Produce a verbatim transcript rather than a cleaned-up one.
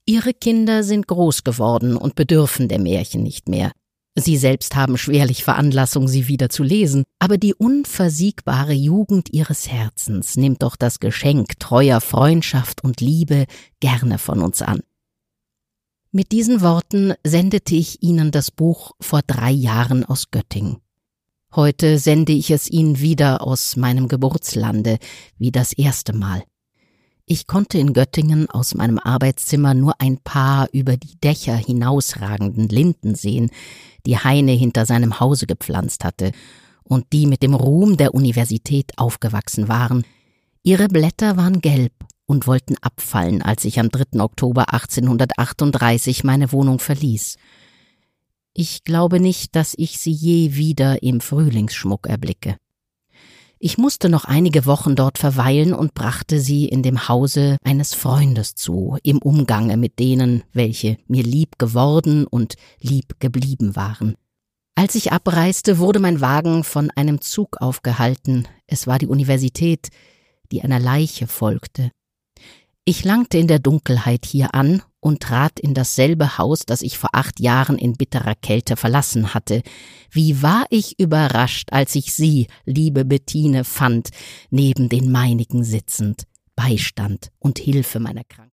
Ihre Kinder sind groß geworden und bedürfen der Märchen nicht mehr. Sie selbst haben schwerlich Veranlassung, sie wieder zu lesen, aber die unversiegbare Jugend ihres Herzens nimmt doch das Geschenk treuer Freundschaft und Liebe gerne von uns an. Mit diesen Worten sendete ich Ihnen das Buch vor drei Jahren aus Göttingen. Heute sende ich es Ihnen wieder aus meinem Geburtslande, wie das erste Mal. Ich konnte in Göttingen aus meinem Arbeitszimmer nur ein paar über die Dächer hinausragenden Linden sehen, die Heine hinter seinem Hause gepflanzt hatte und die mit dem Ruhm der Universität aufgewachsen waren. Ihre Blätter waren gelb und wollten abfallen, als ich am dritten Oktober achtzehnhundertachtunddreißig meine Wohnung verließ. Ich glaube nicht, dass ich sie je wieder im Frühlingsschmuck erblicke. Ich musste noch einige Wochen dort verweilen und brachte sie in dem Hause eines Freundes zu, im Umgange mit denen, welche mir lieb geworden und lieb geblieben waren. Als ich abreiste, wurde mein Wagen von einem Zug aufgehalten. Es war die Universität, die einer Leiche folgte. Ich langte in der Dunkelheit hier an und trat in dasselbe Haus, das ich vor acht Jahren in bitterer Kälte verlassen hatte. Wie war ich überrascht, als ich Sie, liebe Bettine, fand, neben den meinigen sitzend, Beistand und Hilfe meiner Kranken.